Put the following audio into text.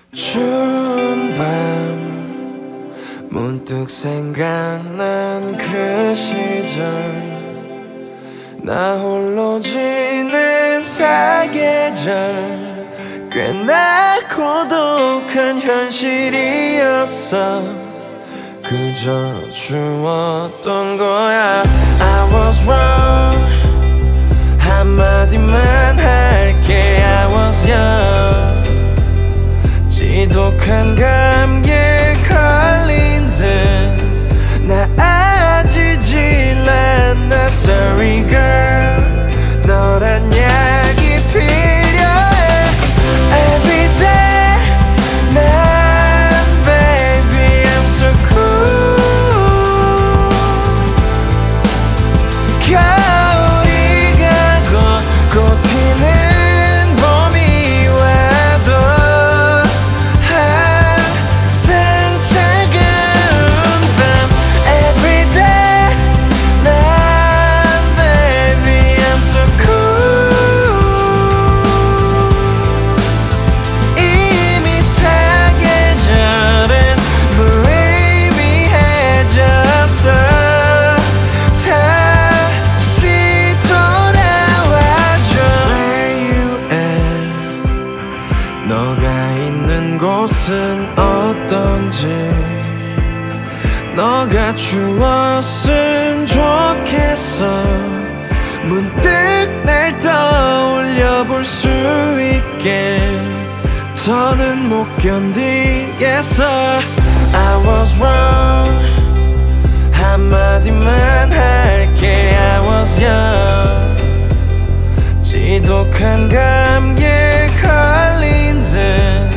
추운 밤 문득 생각난 그 시절, 나 홀로 지낸 사계절, 꽤나 고독한 현실이었어. 그저 주웠던 거야. I was wrong, 한마디만 할게. I was young, 지독한 감기에 걸린 듯 나아지질 않아. Sorry girl, 너란 약이 필요해. Everyday 난 baby I'm so cool. 겨울이 가고 꽃 피는 봄이 와도 항상 차가운 밤. Everyday 난 baby I'm so cool. 이미 사계절은 무의미해졌어. 다시 돌아와줘. Where you at? 너가 있는 곳은 어떤지, 너가 주었으면 좋겠어. 문득 날 떠올려 볼 수 있게. 더는 못 견디겠어. I was wrong, 한마디만 할게. I was young, 지독한 감기에 걸린 듯